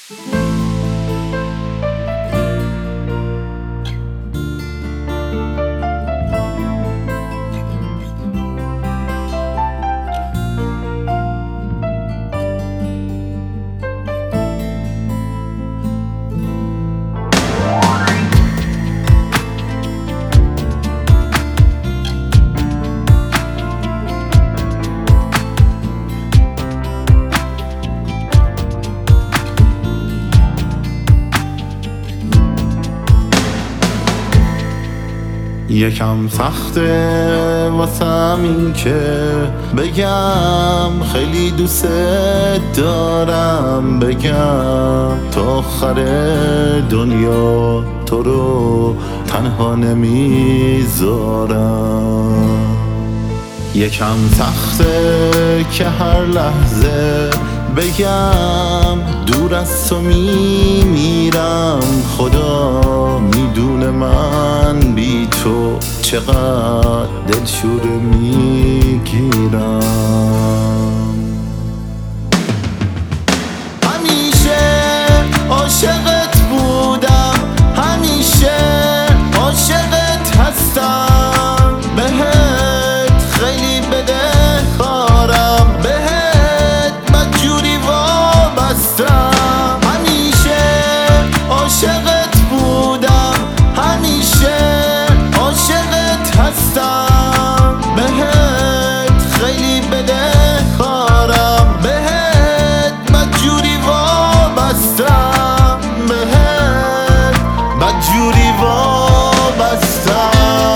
یکم سخته واسم این که بگم خیلی دوست دارم، بگم تا آخر دنیا تو رو تنها نمیذارم. یکم سخته که هر لحظه بگم دور از تو میمیرم، خدا میدونه من بی تو چقدر دلشوره میگیرم. همیشه عاشقت بودم، همیشه عاشقت هستم، بهت خیلی بدهکارم، بهت بدجوری وابستم. همیشه عاشقت بودم، همیشه عاشقت هستم، بهت خیلی بدهکارم، بهت بدجوری وابستم، بهت بدجوری وابستم.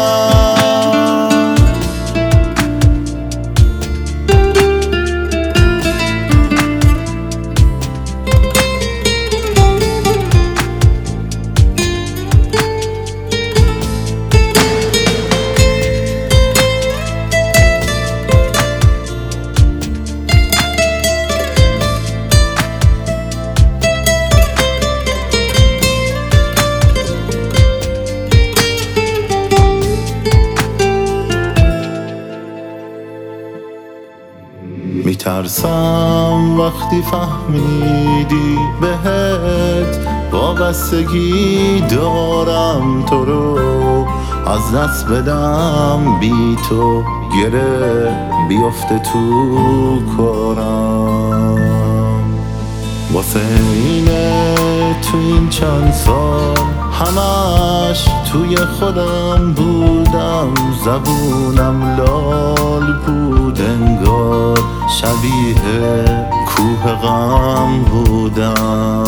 میترسم وقتی فهمیدی بهت وابستگی دارم، تو رو از دست بدم بی تو گره بیفته تو کارم. واسه اینه تو این چند سال همش توی خودم بودم، زبونم لال بود انگار شبیه کوه غم بودم.